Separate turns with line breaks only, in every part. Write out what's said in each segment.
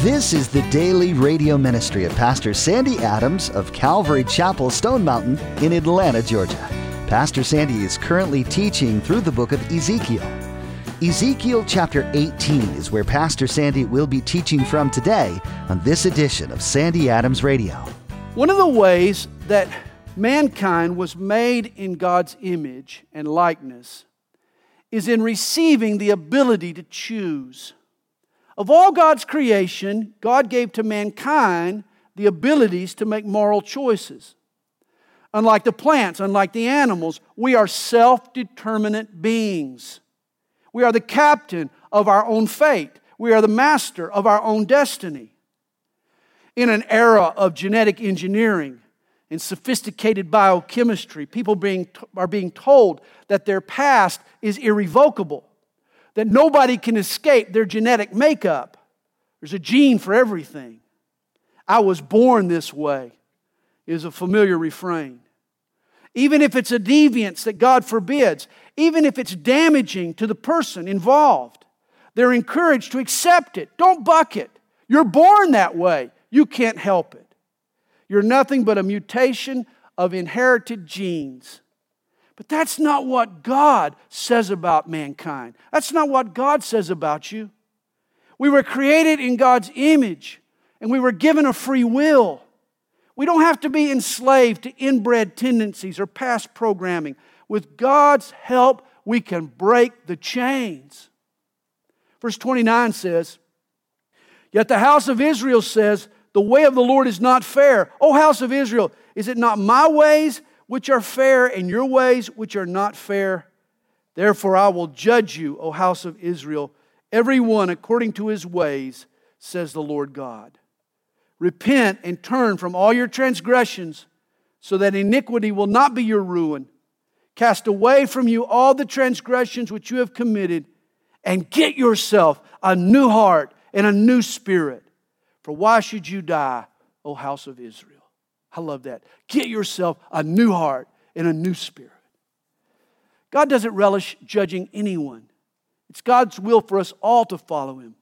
This is the daily radio ministry of Pastor Sandy Adams of Calvary Chapel, Stone Mountain in Atlanta, Georgia. Pastor Sandy is currently teaching through the book of Ezekiel. Ezekiel chapter 18 is where Pastor Sandy will be teaching from today on this edition of Sandy Adams Radio.
One of the ways that mankind was made in God's image and likeness is in receiving the ability to choose. Of all God's creation, God gave to mankind the abilities to make moral choices. Unlike the plants, unlike the animals, we are self-determinate beings. We are the captain of our own fate. We are the master of our own destiny. In an era of genetic engineering and sophisticated biochemistry, people are being told that their past is irrevocable, that nobody can escape their genetic makeup. There's a gene for everything. "I was born this way" is a familiar refrain. Even if it's a deviance that God forbids, even if it's damaging to the person involved, they're encouraged to accept it. Don't buck it. You're born that way. You can't help it. You're nothing but a mutation of inherited genes. But that's not what God says about mankind. That's not what God says about you. We were created in God's image, and we were given a free will. We don't have to be enslaved to inbred tendencies or past programming. With God's help, we can break the chains. Verse 29 says, "Yet the house of Israel says, the way of the Lord is not fair. O house of Israel, is it not my ways which are fair, and your ways which are not fair? Therefore I will judge you, O house of Israel, every one according to his ways, says the Lord God. Repent and turn from all your transgressions, so that iniquity will not be your ruin. Cast away from you all the transgressions which you have committed, and get yourself a new heart and a new spirit. For why should you die, O house of Israel?" I love that. Get yourself a new heart and a new spirit. God doesn't relish judging anyone. It's God's will for us all to follow Him.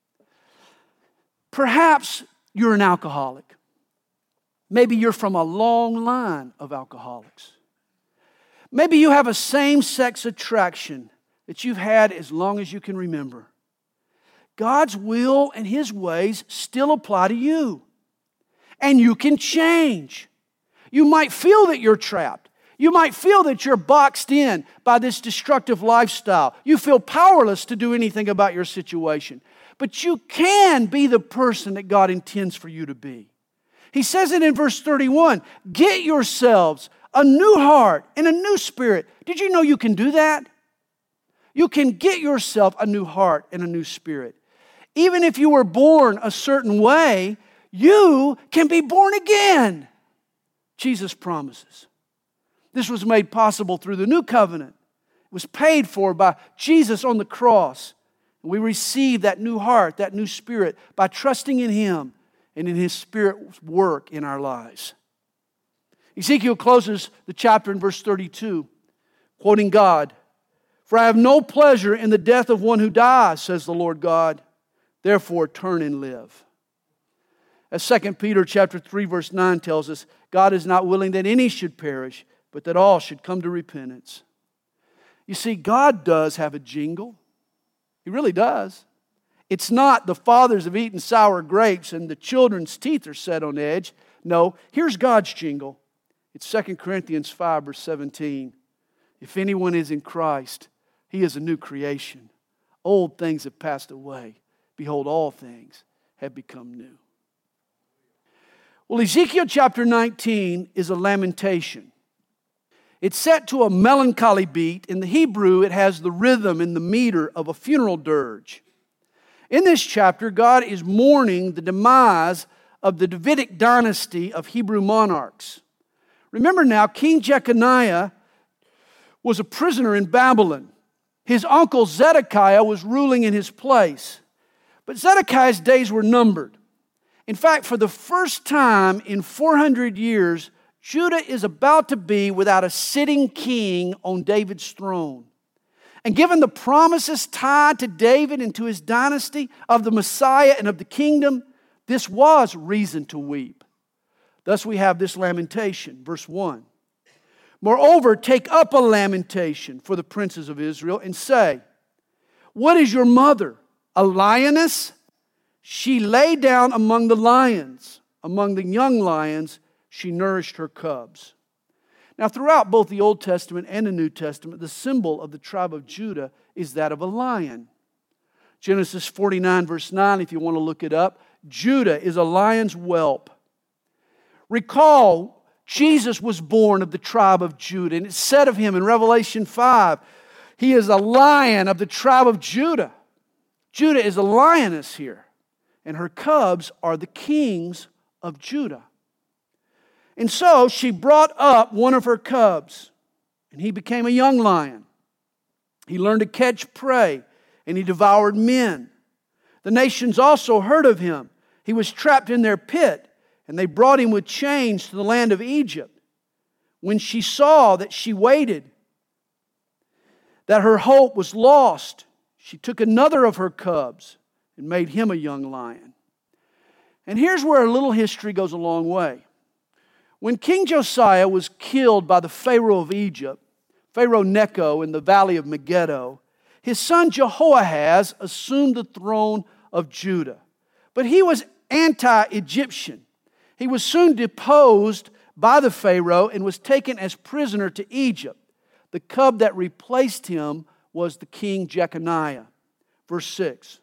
Perhaps you're an alcoholic. Maybe you're from a long line of alcoholics. Maybe you have a same-sex attraction that you've had as long as you can remember. God's will and His ways still apply to you. And you can change. You might feel that you're trapped. You might feel that you're boxed in by this destructive lifestyle. You feel powerless to do anything about your situation. But you can be the person that God intends for you to be. He says it in verse 31, "Get yourselves a new heart and a new spirit." Did you know you can do that? You can get yourself a new heart and a new spirit. Even if you were born a certain way, you can be born again. Jesus promises. This was made possible through the new covenant. It was paid for by Jesus on the cross. We receive that new heart, that new spirit, by trusting in Him and in His Spirit's work in our lives. Ezekiel closes the chapter in verse 32, quoting God, "For I have no pleasure in the death of one who dies, says the Lord God. Therefore turn and live." As 2 Peter chapter 3 verse 9 tells us, God is not willing that any should perish, but that all should come to repentance. You see, God does have a jingle. He really does. It's not the fathers have eaten sour grapes and the children's teeth are set on edge. No, here's God's jingle. It's 2 Corinthians 5 verse 17. "If anyone is in Christ, he is a new creation. Old things have passed away. Behold, all things have become new." Well, Ezekiel chapter 19 is a lamentation. It's set to a melancholy beat. In the Hebrew, it has the rhythm and the meter of a funeral dirge. In this chapter, God is mourning the demise of the Davidic dynasty of Hebrew monarchs. Remember now, King Jeconiah was a prisoner in Babylon. His uncle Zedekiah was ruling in his place. But Zedekiah's days were numbered. In fact, for the first time in 400 years, Judah is about to be without a sitting king on David's throne. And given the promises tied to David and to his dynasty of the Messiah and of the kingdom, this was reason to weep. Thus we have this lamentation, verse 1. Moreover, take up a lamentation for the princes of Israel and say, what is your mother? A lioness? She lay down among the lions. Among the young lions, she nourished her cubs. Now, throughout both the Old Testament and the New Testament, the symbol of the tribe of Judah is that of a lion. Genesis 49, verse 9, if you want to look it up, Judah is a lion's whelp. Recall, Jesus was born of the tribe of Judah, and it said of him in Revelation 5, he is a lion of the tribe of Judah. Judah is a lioness here, and her cubs are the kings of Judah. And so she brought up one of her cubs, and he became a young lion. He learned to catch prey, and he devoured men. The nations also heard of him. He was trapped in their pit, and they brought him with chains to the land of Egypt. When she saw that she waited, that her hope was lost, she took another of her cubs and made him a young lion. And here's where a little history goes a long way. When King Josiah was killed by the Pharaoh of Egypt, Pharaoh Necho in the valley of Megiddo, his son Jehoahaz assumed the throne of Judah. But he was anti-Egyptian. He was soon deposed by the Pharaoh and was taken as prisoner to Egypt. The cub that replaced him was the king Jeconiah. Verse 6.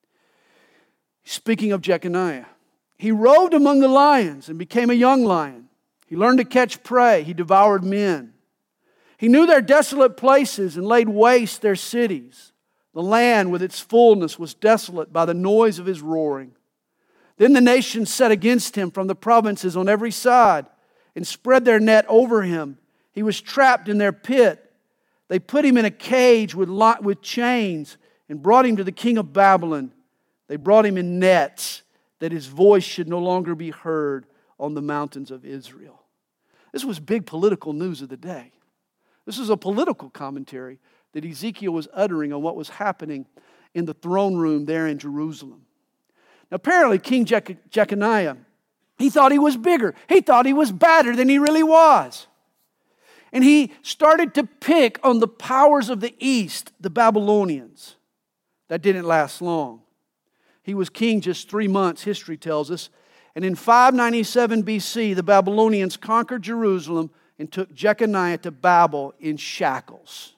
Speaking of Jeconiah, he roved among the lions and became a young lion. He learned to catch prey. He devoured men. He knew their desolate places and laid waste their cities. The land with its fullness was desolate by the noise of his roaring. Then the nations set against him from the provinces on every side and spread their net over him. He was trapped in their pit. They put him in a cage with chains and brought him to the king of Babylon. They brought him in nets that his voice should no longer be heard on the mountains of Israel. This was big political news of the day. This is a political commentary that Ezekiel was uttering on what was happening in the throne room there in Jerusalem. Now, apparently, King Jeconiah, he thought he was bigger. He thought he was badder than he really was. And he started to pick on the powers of the east, the Babylonians. That didn't last long. He was king just 3 months, history tells us. And in 597 BC, the Babylonians conquered Jerusalem and took Jeconiah to Babel in shackles.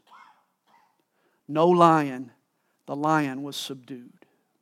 No lion, the lion was subdued.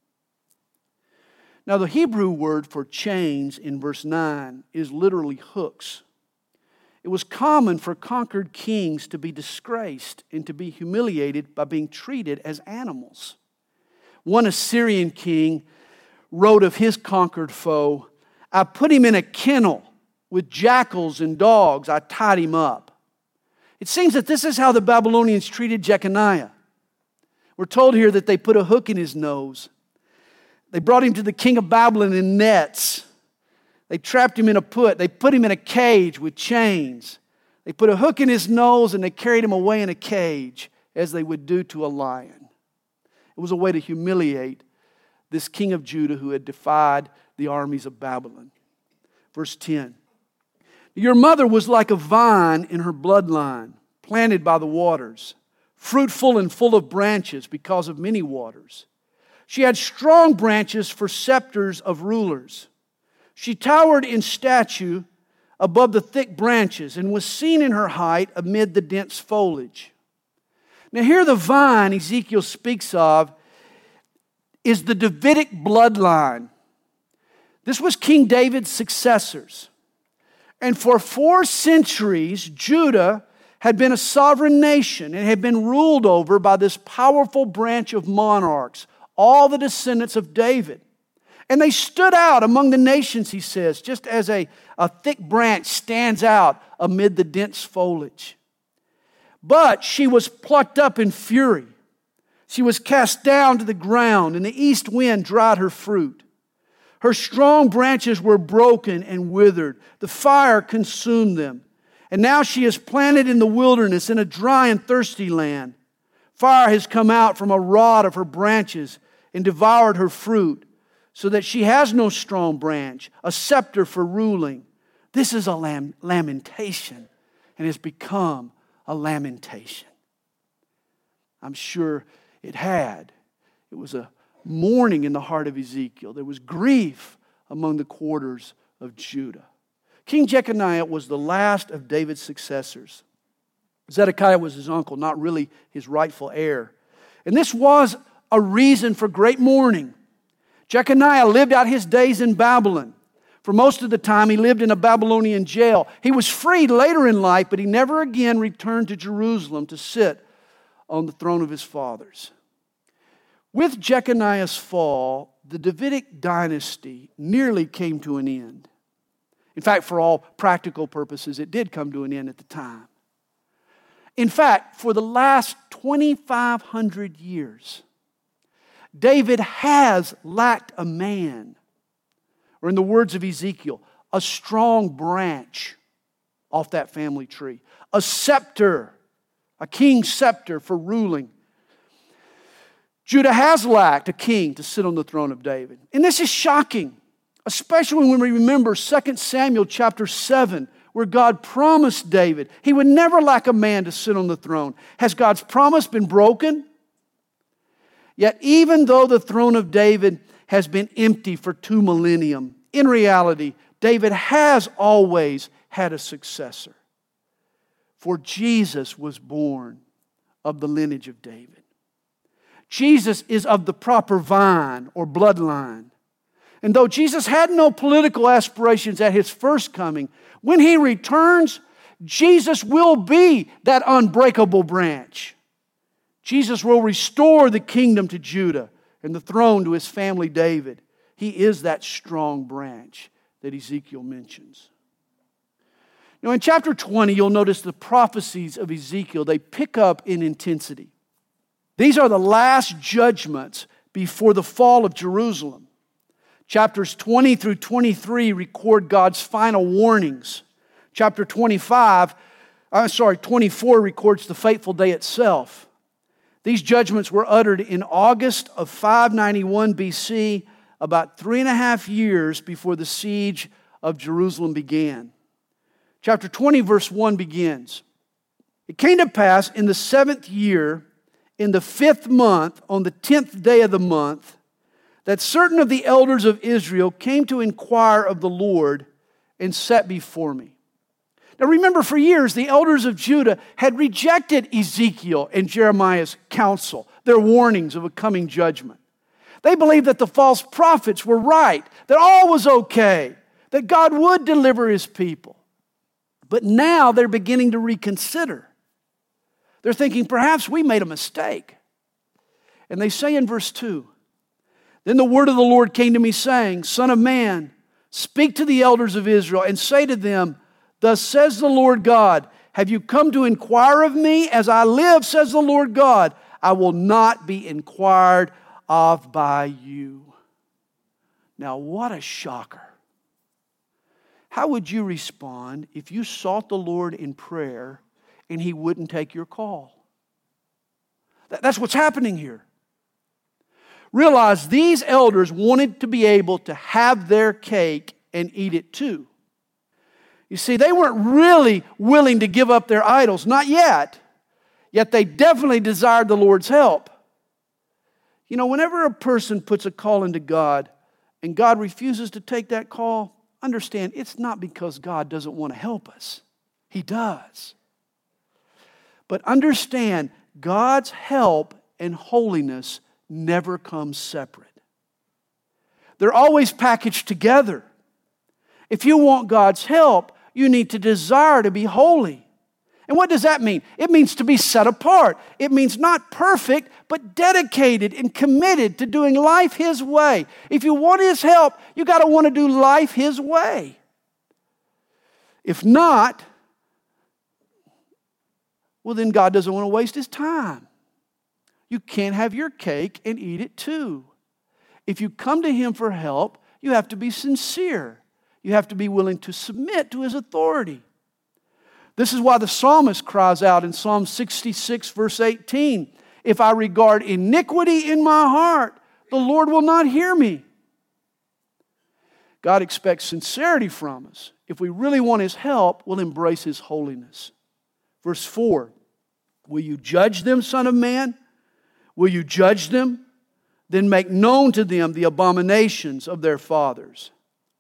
Now, the Hebrew word for chains in verse 9 is literally hooks. It was common for conquered kings to be disgraced and to be humiliated by being treated as animals. One Assyrian king wrote of his conquered foe, I put him in a kennel with jackals and dogs. I tied him up. It seems that this is how the Babylonians treated Jeconiah. We're told here that they put a hook in his nose. They brought him to the king of Babylon in nets. They trapped him in a pit. They put him in a cage with chains. They put a hook in his nose and they carried him away in a cage as they would do to a lion. It was a way to humiliate this king of Judah who had defied the armies of Babylon. Verse 10. Your mother was like a vine in her bloodline, planted by the waters, fruitful and full of branches because of many waters. She had strong branches for scepters of rulers. She towered in stature above the thick branches and was seen in her height amid the dense foliage. Now here the vine Ezekiel speaks of is the Davidic bloodline. This was King David's successors. And for 4 centuries, Judah had been a sovereign nation and had been ruled over by this powerful branch of monarchs, all the descendants of David. And they stood out among the nations, he says, just as a thick branch stands out amid the dense foliage. But she was plucked up in fury. She was cast down to the ground, and the east wind dried her fruit. Her strong branches were broken and withered. The fire consumed them. And now she is planted in the wilderness in a dry and thirsty land. Fire has come out from a rod of her branches and devoured her fruit. so that she has no strong branch, a scepter for ruling. This is a lamentation, and has become a lamentation. I'm sure it had. It was a mourning in the heart of Ezekiel. There was grief among the quarters of Judah. King Jeconiah was the last of David's successors. Zedekiah was his uncle, not really his rightful heir. And this was a reason for great mourning. Jeconiah lived out his days in Babylon. For most of the time, he lived in a Babylonian jail. He was freed later in life, but he never again returned to Jerusalem to sit on the throne of his fathers. With Jeconiah's fall, the Davidic dynasty nearly came to an end. In fact, for all practical purposes, it did come to an end at the time. In fact, for the last 2,500 years, David has lacked a man, or in the words of Ezekiel, a strong branch off that family tree, a scepter, a king's scepter for ruling. Judah has lacked a king to sit on the throne of David. And this is shocking, especially when we remember 2 Samuel chapter 7, where God promised David he would never lack a man to sit on the throne. Has God's promise been broken? Yet even though the throne of David has been empty for 2 millennium, in reality, David has always had a successor. For Jesus was born of the lineage of David. Jesus is of the proper vine or bloodline. And though Jesus had no political aspirations at His first coming, when He returns, Jesus will be that unbreakable branch. Jesus will restore the kingdom to Judah and the throne to His family David. He is that strong branch that Ezekiel mentions. Now in chapter 20, you'll notice the prophecies of Ezekiel, they pick up in intensity. These are the last judgments before the fall of Jerusalem. Chapters 20 through 23 record God's final warnings. Chapter 24 records the fateful day itself. These judgments were uttered in August of 591 BC, about 3.5 years before the siege of Jerusalem began. Chapter 20, verse 1 begins. It came to pass in the 7th year, in the 5th month, on the 10th day of the month, that certain of the elders of Israel came to inquire of the Lord and sat before me. Now remember, for years, the elders of Judah had rejected Ezekiel and Jeremiah's counsel, their warnings of a coming judgment. They believed that the false prophets were right, that all was okay, that God would deliver His people. But now they're beginning to reconsider. They're thinking, perhaps we made a mistake. And they say in verse 2, Then the word of the Lord came to me, saying, Son of man, speak to the elders of Israel, and say to them, Thus says the Lord God, Have you come to inquire of me? As I live, says the Lord God, I will not be inquired of by you. Now, what a shocker. How would you respond if you sought the Lord in prayer and He wouldn't take your call? That's what's happening here. Realize these elders wanted to be able to have their cake and eat it too. You see, they weren't really willing to give up their idols, not yet. Yet they definitely desired the Lord's help. You know, whenever a person puts a call into God and God refuses to take that call, understand it's not because God doesn't want to help us. He does. But understand, God's help and holiness never come separate. They're always packaged together. If you want God's help, you need to desire to be holy. And what does that mean? It means to be set apart. It means not perfect, but dedicated and committed to doing life His way. If you want His help, you got to want to do life His way. If not, well, then God doesn't want to waste His time. You can't have your cake and eat it too. If you come to Him for help, you have to be sincere. You have to be willing to submit to His authority. This is why the psalmist cries out in Psalm 66, verse 18, If I regard iniquity in my heart, the Lord will not hear me. God expects sincerity from us. If we really want His help, we'll embrace His holiness. Verse 4, will you judge them, Son of man? Will you judge them? Then make known to them the abominations of their fathers.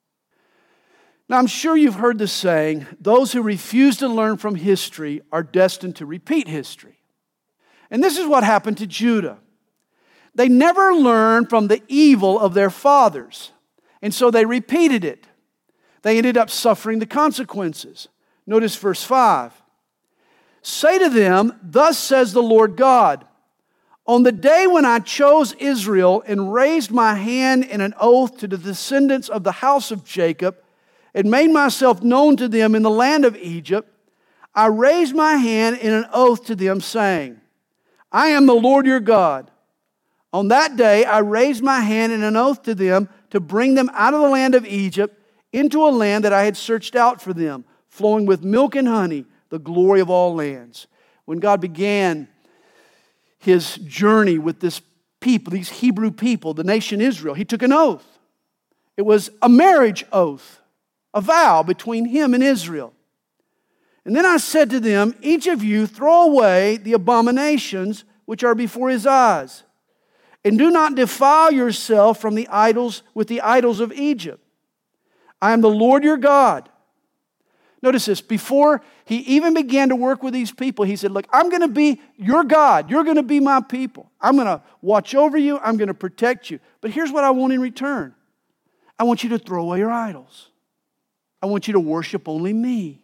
Now, I'm sure you've heard the saying, those who refuse to learn from history are destined to repeat history. And this is what happened to Judah. They never learned from the evil of their fathers, and so they repeated it. They ended up suffering the consequences. Notice verse 5. Say to them, thus says the Lord God, on the day when I chose Israel and raised my hand in an oath to the descendants of the house of Jacob, and made myself known to them in the land of Egypt, I raised my hand in an oath to them, saying, I am the Lord your God. On that day I raised my hand in an oath to them to bring them out of the land of Egypt into a land that I had searched out for them, flowing with milk and honey, the glory of all lands. When God began His journey with this people, these Hebrew people, the nation Israel, He took an oath. It was a marriage oath, a vow between Him and Israel. And then I said to them, each of you throw away the abominations which are before his eyes, and do not defile yourself from the idols with the idols of Egypt. I am the Lord your God. Notice this, before He even began to work with these people, He said, look, I'm going to be your God. You're going to be my people. I'm going to watch over you. I'm going to protect you. But here's what I want in return. I want you to throw away your idols. I want you to worship only me.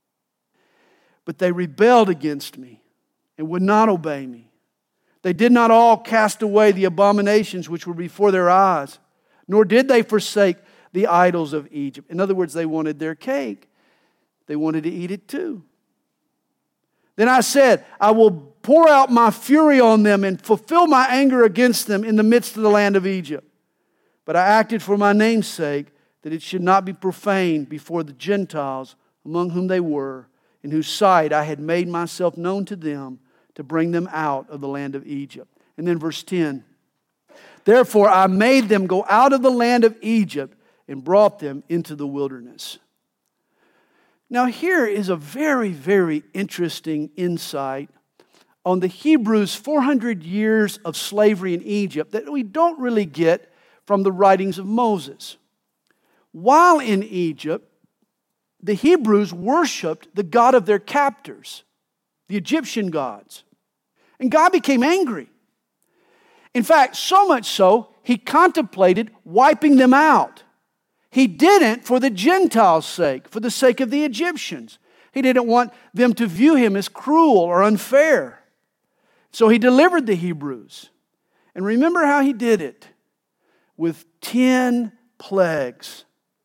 But they rebelled against me and would not obey me. They did not all cast away the abominations which were before their eyes, nor did they forsake the idols of Egypt. In other words, they wanted their cake. They wanted to eat it too. Then I said, I will pour out my fury on them and fulfill my anger against them in the midst of the land of Egypt. But I acted for my name's sake, that it should not be profaned before the Gentiles among whom they were, in whose sight I had made myself known to them to bring them out of the land of Egypt. And then verse 10. Therefore I made them go out of the land of Egypt and brought them into the wilderness. Now here is a very, very interesting insight on the Hebrews' 400 years of slavery in Egypt that we don't really get from the writings of Moses. While in Egypt, the Hebrews worshiped the God of their captors, the Egyptian gods. And God became angry. In fact, so much so, He contemplated wiping them out. He didn't for the Gentiles' sake, for the sake of the Egyptians. He didn't want them to view Him as cruel or unfair. So He delivered the Hebrews. And remember how He did it? With 10 plagues.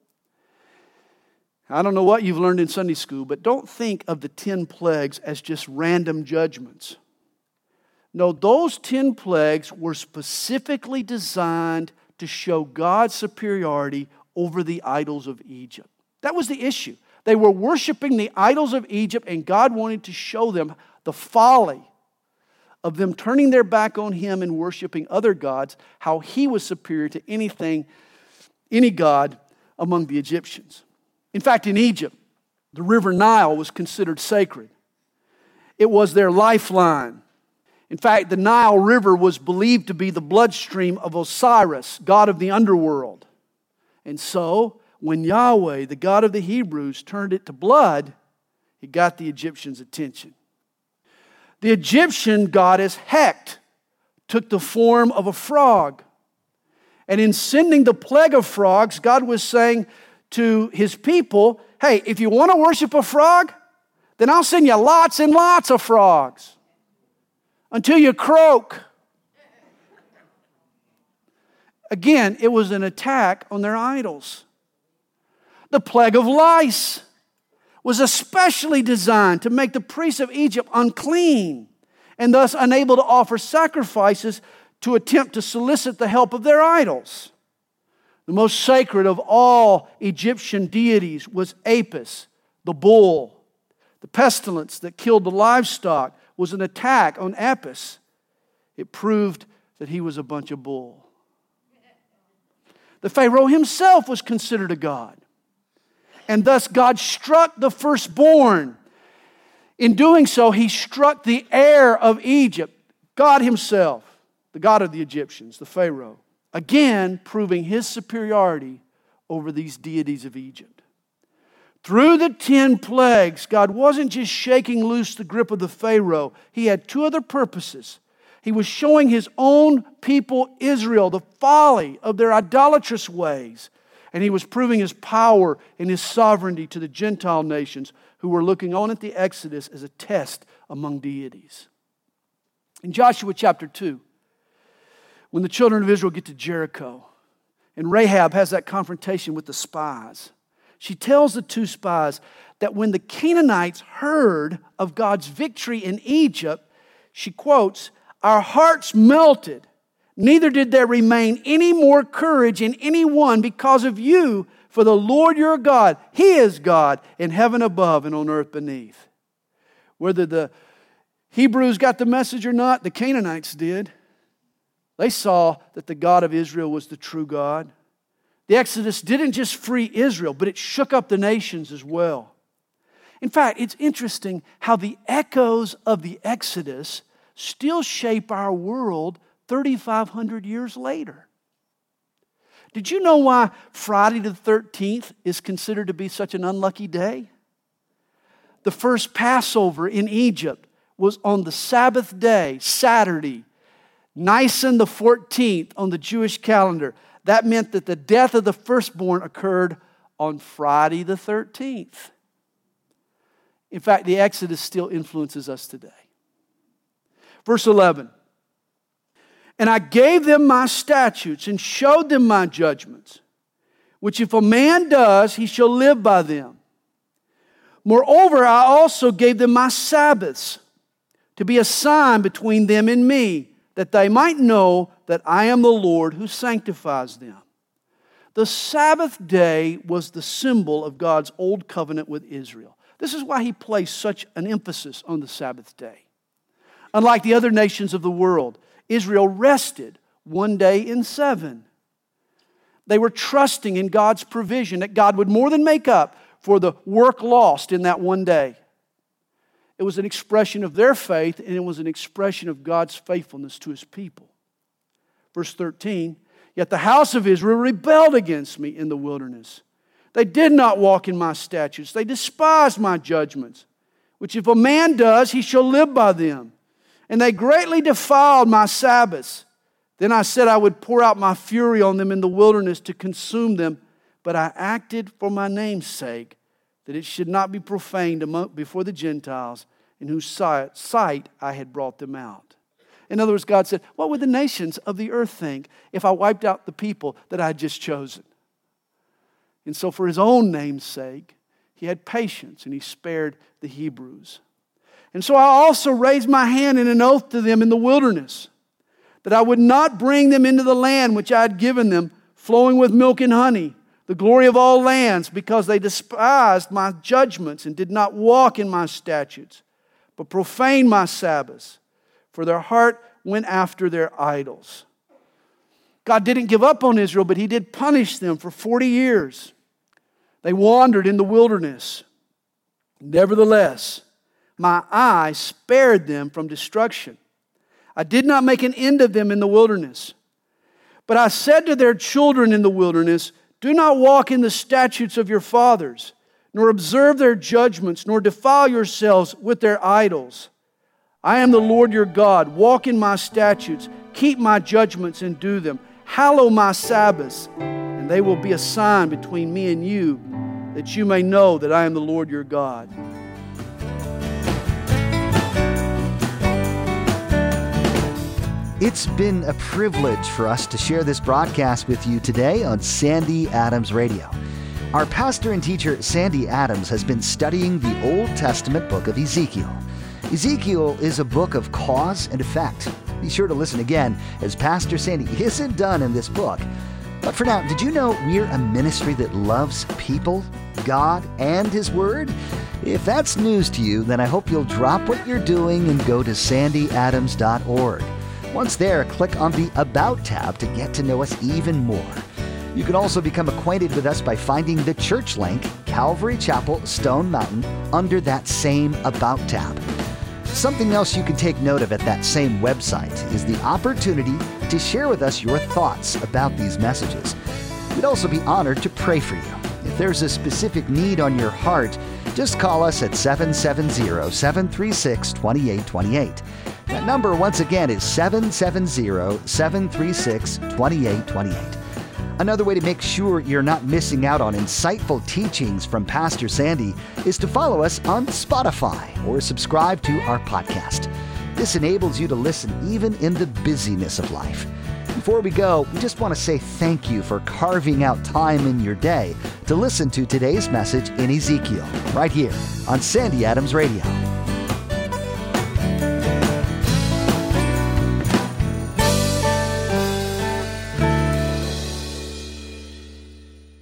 I don't know what you've learned in Sunday school, but don't think of the 10 plagues as just random judgments. No, those 10 plagues were specifically designed to show God's superiority over the idols of Egypt. That was the issue. They were worshiping the idols of Egypt, and God wanted to show them the folly of them turning their back on Him and worshiping other gods, how He was superior to any god among the Egyptians. In fact, in Egypt, the river Nile was considered sacred. It was their lifeline. In fact, the Nile River was believed to be the bloodstream of Osiris, god of the underworld. And so, when Yahweh, the God of the Hebrews, turned it to blood, He got the Egyptians' attention. The Egyptian goddess Hecht took the form of a frog. And in sending the plague of frogs, God was saying to His people, hey, if you want to worship a frog, then I'll send you lots and lots of frogs until you croak. Again, it was an attack on their idols. The plague of lice was especially designed to make the priests of Egypt unclean and thus unable to offer sacrifices to attempt to solicit the help of their idols. The most sacred of all Egyptian deities was Apis, the bull. The pestilence that killed the livestock was an attack on Apis. It proved that he was a bunch of bull. The Pharaoh himself was considered a god. And thus God struck the firstborn. In doing so, he struck the heir of Egypt, God himself, the God of the Egyptians, the Pharaoh, again proving his superiority over these deities of Egypt. Through the 10 plagues, God wasn't just shaking loose the grip of the Pharaoh. He had 2 other purposes. He was showing his own people, Israel, the folly of their idolatrous ways. And he was proving his power and his sovereignty to the Gentile nations who were looking on at the Exodus as a test among deities. In Joshua chapter 2, when the children of Israel get to Jericho, and Rahab has that confrontation with the spies, she tells the 2 spies that when the Canaanites heard of God's victory in Egypt, she quotes, "Our hearts melted, neither did there remain any more courage in anyone because of you, for the Lord your God, He is God in heaven above and on earth beneath." Whether the Hebrews got the message or not, the Canaanites did. They saw that the God of Israel was the true God. The Exodus didn't just free Israel, but it shook up the nations as well. In fact, it's interesting how the echoes of the Exodus still shape our world 3,500 years later. Did you know why Friday the 13th is considered to be such an unlucky day? The first Passover in Egypt was on the Sabbath day, Saturday, Nisan the 14th on the Jewish calendar. That meant that the death of the firstborn occurred on Friday the 13th. In fact, the Exodus still influences us today. Verse 11. "And I gave them my statutes and showed them my judgments, which if a man does, he shall live by them. Moreover, I also gave them my Sabbaths to be a sign between them and me, that they might know that I am the Lord who sanctifies them." The Sabbath day was the symbol of God's old covenant with Israel. This is why He placed such an emphasis on the Sabbath day. Unlike the other nations of the world, Israel rested one day in 7. They were trusting in God's provision, that God would more than make up for the work lost in that one day. It was an expression of their faith, and it was an expression of God's faithfulness to His people. Verse 13, "Yet the house of Israel rebelled against me in the wilderness. They did not walk in my statutes. They despised my judgments, which if a man does, he shall live by them. And they greatly defiled my Sabbaths. Then I said I would pour out my fury on them in the wilderness to consume them, but I acted for my name's sake, that it should not be profaned before the Gentiles, in whose sight I had brought them out." In other words, God said, what would the nations of the earth think if I wiped out the people that I had just chosen? And so for His own name's sake, He had patience and He spared the Hebrews. "And so I also raised my hand in an oath to them in the wilderness, that I would not bring them into the land which I had given them, flowing with milk and honey, the glory of all lands, because they despised my judgments and did not walk in my statutes, but profaned my Sabbaths, for their heart went after their idols." God didn't give up on Israel, but He did punish them for 40 years. They wandered in the wilderness. Nevertheless, my eye spared them from destruction. I did not make an end of them in the wilderness. But I said to their children in the wilderness, "Do not walk in the statutes of your fathers, nor observe their judgments, nor defile yourselves with their idols. I am the Lord your God. Walk in my statutes, keep my judgments and do them. Hallow my Sabbaths, and they will be a sign between me and you, that you may know that I am the Lord your God."
It's been a privilege for us to share this broadcast with you today on Sandy Adams Radio. Our pastor and teacher, Sandy Adams, has been studying the Old Testament book of Ezekiel. Ezekiel is a book of cause and effect. Be sure to listen again, as Pastor Sandy isn't done in this book. But for now, did you know we're a ministry that loves people, God, and His Word? If that's news to you, then I hope you'll drop what you're doing and go to sandyadams.org. Once there, click on the About tab to get to know us even more. You can also become acquainted with us by finding the church link, Calvary Chapel, Stone Mountain, under that same About tab. Something else you can take note of at that same website is the opportunity to share with us your thoughts about these messages. We'd also be honored to pray for you. If there's a specific need on your heart, just call us at 770-736-2828. That number, once again, is 770-736-2828. Another way to make sure you're not missing out on insightful teachings from Pastor Sandy is to follow us on Spotify or subscribe to our podcast. This enables you to listen even in the busyness of life. Before we go, we just want to say thank you for carving out time in your day to listen to today's message in Ezekiel, right here on Sandy Adams Radio.